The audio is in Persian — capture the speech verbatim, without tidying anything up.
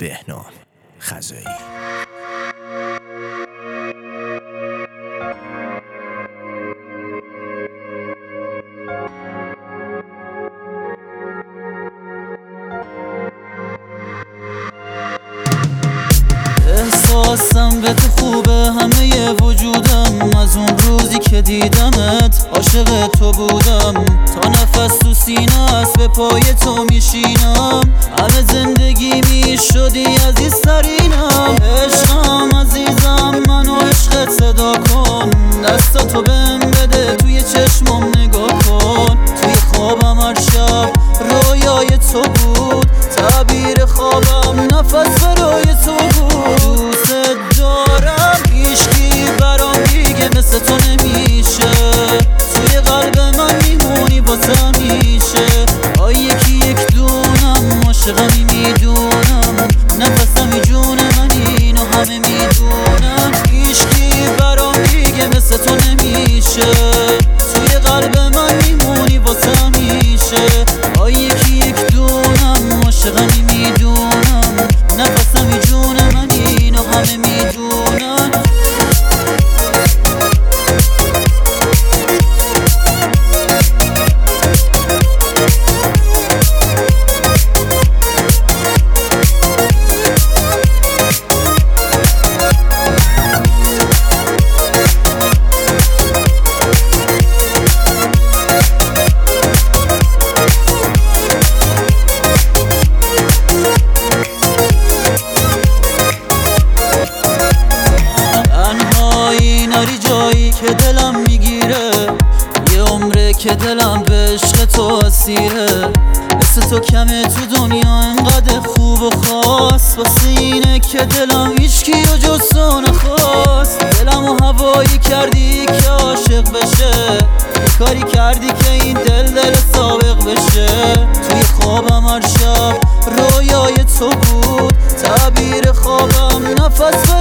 بهنام خزایی. احساسم به تو خوبه همه وجودم، از اون روزی که دیدمت عاشق تو بودم. تا نفس تو سینه است به پای تو میشینم، همه زندگی میشدی عزیزترینم. عشقم عزیزم منو عشقت صدا کن، دستاتو بهم بده توی چشمم نگاه کن. توی خوابم هر شب رویای تو بود، تعبیر خوابم نفس برای تو بود. دوست دارم هیچکی برام دیگه مثل تو نمیشه، توی قلب من میمونی واسه همیشه. آی یکی یک دونم عاشقمی میدونم، نفسمی جون من اینو همه میدونن. هیچکی برام دیگه مثل تو نمیشه، توی قلب من میمونی واسه همیشه. آی یکی یک دونم عاشقمی میدونم، نفسمی جون من اینو همه میدونن. ناری جایی که دلم میگیره، یه عمره که دلم به عشق تو اسیره. مثل تو کمه تو دنیا انقدر خوب و خاص، واسه اینه که دلم هیچکی و جز تو نخواست. دلم و هوایی کردی که عاشق بشه، کاری کردی که این دل دل سابق بشه. توی خوابم هر شب رویای تو بود، تعبیر خوابم نفس